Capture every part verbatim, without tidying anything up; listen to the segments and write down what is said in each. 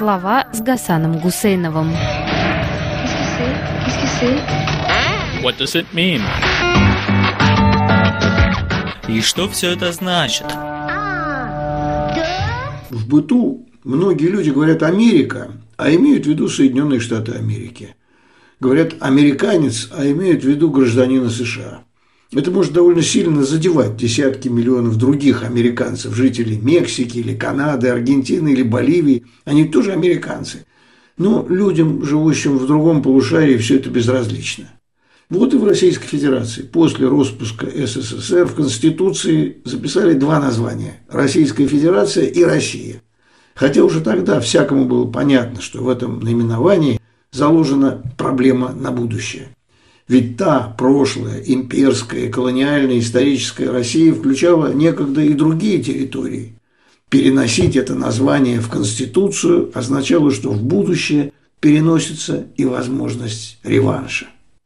Слова с Гасаном Гусейновым. What does it mean? И что все это значит? В быту многие люди говорят «Америка», а имеют в виду Соединенные Штаты Америки. Говорят «американец», а имеют в виду гражданина США. Это может довольно сильно задевать десятки миллионов других американцев, жителей Мексики или Канады, Аргентины или Боливии. Они тоже американцы. Но людям, живущим в другом полушарии, все это безразлично. Вот и в Российской Федерации после распуска СССР в Конституции записали два названия – Российская Федерация и Россия. Хотя уже тогда всякому было понятно, что в этом наименовании заложена проблема на будущее. Ведь та прошлая имперская, колониальная, историческая Россия включала некогда и другие территории. Переносить это название в Конституцию означало, что в будущее переносится и возможность реванша.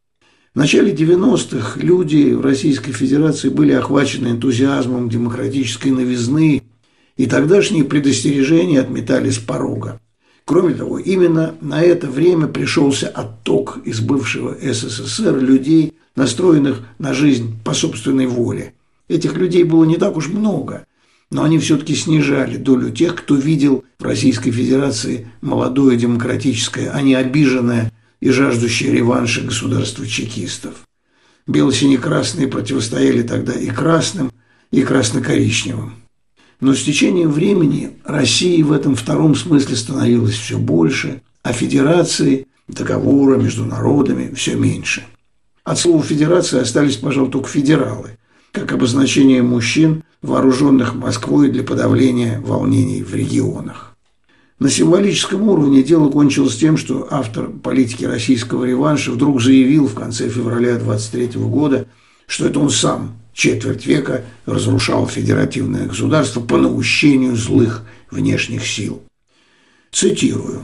В начале девяностых люди в Российской Федерации были охвачены энтузиазмом демократической новизны, и тогдашние предостережения отметали с порога. Кроме того, именно на это время пришелся отток из бывшего СССР людей, настроенных на жизнь по собственной воле. Этих людей было не так уж много, но они все-таки снижали долю тех, кто видел в Российской Федерации молодое демократическое, а не обиженное и жаждущее реванша государства чекистов. Бело-сине-красные противостояли тогда и красным, и красно-коричневым. Но с течением времени России в этом втором смысле становилось все больше, а федерации, договора между народами все меньше. От слова «федерация» остались, пожалуй, только федералы, как обозначение мужчин, вооруженных Москвой для подавления волнений в регионах. На символическом уровне дело кончилось тем, что автор политики российского реванша вдруг заявил в конце февраля двадцать третьего года, что это он сам четверть века разрушал федеративное государство по наущению злых внешних сил. Цитирую.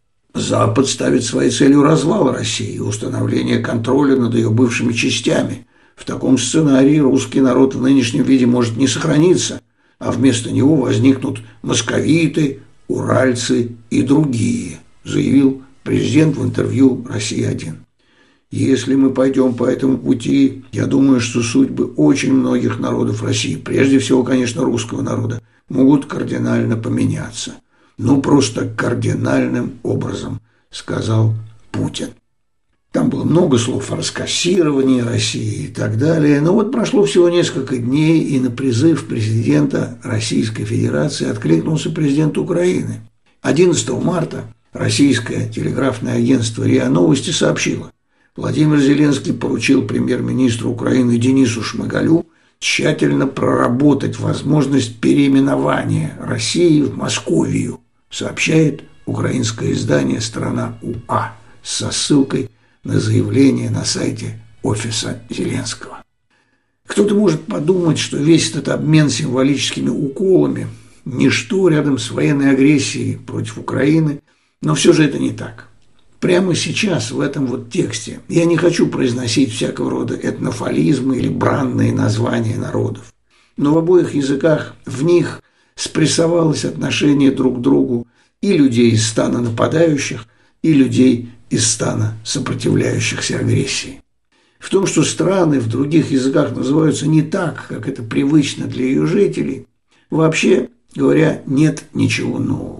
«Запад ставит своей целью развал России и установление контроля над ее бывшими частями. В таком сценарии русский народ в нынешнем виде может не сохраниться, а вместо него возникнут московиты, уральцы и другие», заявил президент в интервью «Россия один». Если мы пойдем по этому пути, я думаю, что судьбы очень многих народов России, прежде всего, конечно, русского народа, могут кардинально поменяться. Ну, просто кардинальным образом, сказал Путин. Там было много слов о раскассировании России и так далее. Но вот прошло всего несколько дней, и на призыв президента Российской Федерации откликнулся президент Украины. одиннадцатого марта российское телеграфное агентство РИА Новости сообщило: Владимир Зеленский поручил премьер-министру Украины Денису Шмыгалю тщательно проработать возможность переименования России в Московию, сообщает украинское издание «Страна УА» со ссылкой на заявление на сайте офиса Зеленского. Кто-то может подумать, что весь этот обмен символическими уколами – ничто рядом с военной агрессией против Украины, но все же это не так. Прямо сейчас в этом вот тексте я не хочу произносить всякого рода этнофализмы или бранные названия народов, но в обоих языках в них спрессовалось отношение друг к другу и людей из стана нападающих, и людей из стана сопротивляющихся агрессии. В том, что страны в других языках называются не так, как это привычно для ее жителей, вообще говоря, нет ничего нового.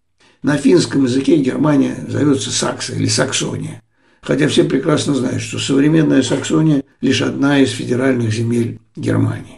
На финском языке Германия зовется Сакса или Саксония, хотя все прекрасно знают, что современная Саксония – лишь одна из федеральных земель Германии.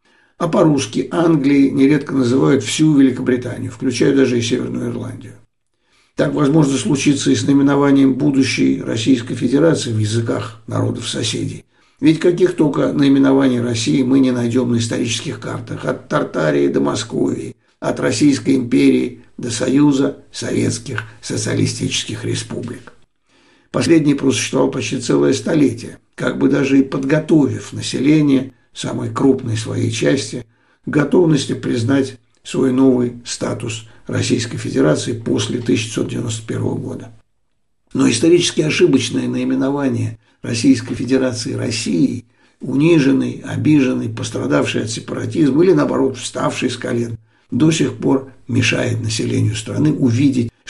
А по-русски Англией нередко называют всю Великобританию, включая даже и Северную Ирландию. Так возможно случиться и с наименованием будущей Российской Федерации в языках народов-соседей. Ведь каких только наименований России мы не найдем на исторических картах, от Тартарии до Московии, от Российской империи до Союза Советских Социалистических Республик. Последний просуществовал почти целое столетие, как бы даже и подготовив население самой крупной своей части к готовности признать свой новый статус Российской Федерации после тысяча девятьсот девяносто первого года. Но исторически ошибочное наименование Российской Федерации Россией, униженной, обиженной, пострадавшей от сепаратизма или, наоборот, вставшей с колен, до сих пор мешает населению страны увидеть,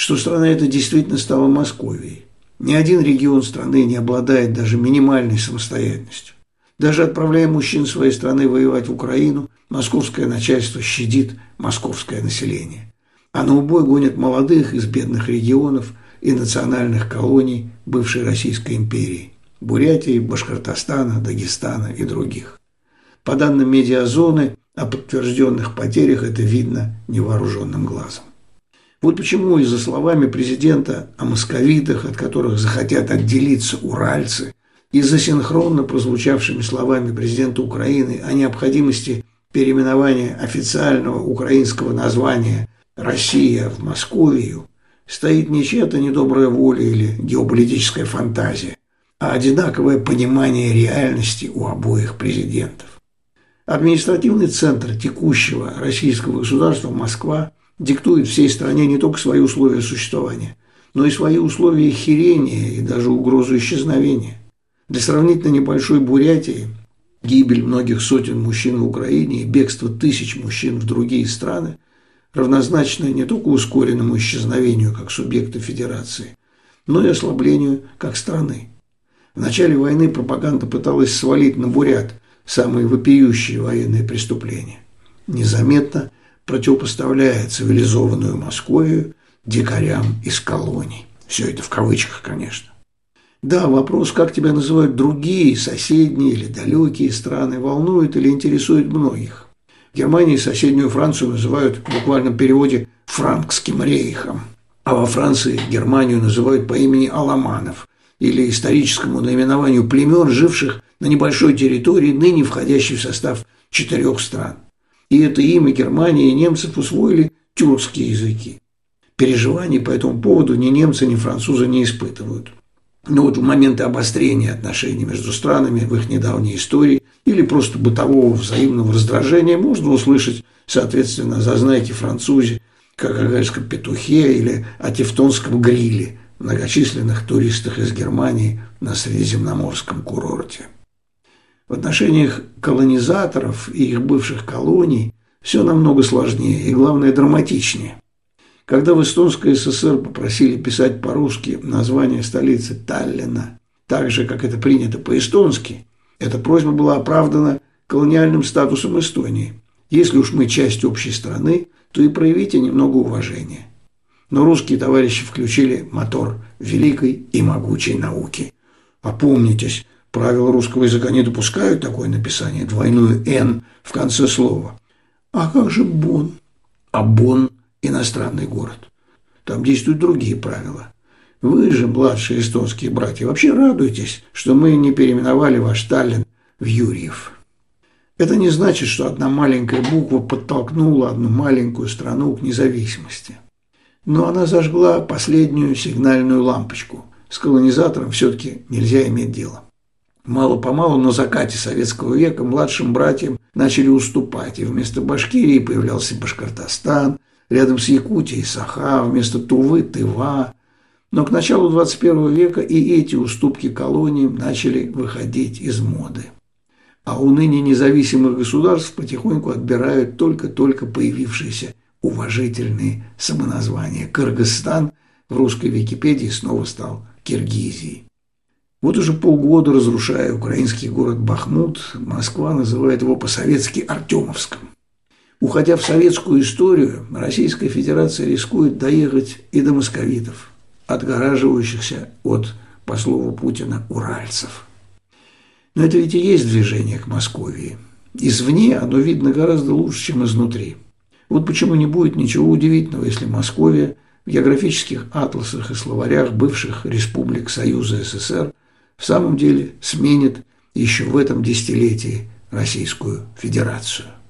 что страна эта действительно стала Московией. Ни один регион страны не обладает даже минимальной самостоятельностью. Даже отправляя мужчин своей страны воевать в Украину, московское начальство щадит московское население. А на убой гонят молодых из бедных регионов и национальных колоний бывшей Российской империи – Бурятии, Башкортостана, Дагестана и других. По данным медиазоны, о подтвержденных потерях это видно невооруженным глазом. Вот почему и за словами президента о московитах, от которых захотят отделиться уральцы, и за синхронно прозвучавшими словами президента Украины о необходимости переименования официального украинского названия «Россия» в Московию стоит не чья-то недобрая воля или геополитическая фантазия, а одинаковое понимание реальности у обоих президентов. Административный центр текущего российского государства, Москва, диктует всей стране не только свои условия существования, но и свои условия херения и даже угрозу исчезновения. Для сравнительно небольшой Бурятии гибель многих сотен мужчин в Украине и бегство тысяч мужчин в другие страны равнозначно не только ускоренному исчезновению как субъекта федерации, но и ослаблению как страны. В начале войны пропаганда пыталась свалить на бурят самые вопиющие военные преступления, незаметно противопоставляя цивилизованную Московию дикарям из колоний. Все это в кавычках, конечно. Да, вопрос, как тебя называют другие, соседние или далекие страны, волнует или интересует многих. В Германии соседнюю Францию называют в буквальном переводе «франкским рейхом», а во Франции Германию называют по имени Аламанов или историческому наименованию племен, живших на небольшой территории, ныне входящей в состав четырех стран. И это имя Германии и немцев усвоили тюркские языки. Переживаний по этому поводу ни немцы, ни французы не испытывают. Но вот в моменты обострения отношений между странами в их недавней истории или просто бытового взаимного раздражения можно услышать, соответственно, зазнайки французе, как о гальском петухе или о тевтонском гриле, многочисленных туристах из Германии на средиземноморском курорте. В отношениях колонизаторов и их бывших колоний все намного сложнее и, главное, драматичнее. Когда в Эстонской ССР попросили писать по-русски название столицы Таллина, так же, как это принято по-эстонски, эта просьба была оправдана колониальным статусом Эстонии. Если уж мы часть общей страны, то и проявите немного уважения. Но русские товарищи включили мотор великой и могучей науки. Опомнитесь, правила русского языка не допускают такое написание, двойную «н» в конце слова. А как же Бонн? А Бонн – иностранный город. Там действуют другие правила. Вы же, младшие эстонские братья, вообще радуетесь, что мы не переименовали ваш Таллин в Юрьев. Это не значит, что одна маленькая буква подтолкнула одну маленькую страну к независимости. Но она зажгла последнюю сигнальную лампочку. С колонизатором все-таки нельзя иметь дело. Мало-помалу на закате советского века младшим братьям начали уступать, и вместо Башкирии появлялся Башкортостан, рядом с Якутией Саха, вместо Тувы – Тыва. Но к началу двадцать первого века и эти уступки колониям начали выходить из моды. А у ныне независимых государств потихоньку отбирают только-только появившиеся уважительные самоназвания. Кыргызстан в русской Википедии снова стал Киргизией. Вот уже полгода, разрушая украинский город Бахмут, Москва называет его по-советски Артемовском. Уходя в советскую историю, Российская Федерация рискует доехать и до московитов, отгораживающихся от, по слову Путина, уральцев. Но это ведь и есть движение к Московии. Извне оно видно гораздо лучше, чем изнутри. Вот почему не будет ничего удивительного, если Московия в географических атласах и словарях бывших республик Союза СССР в самом деле сменит еще в этом десятилетии Российскую Федерацию.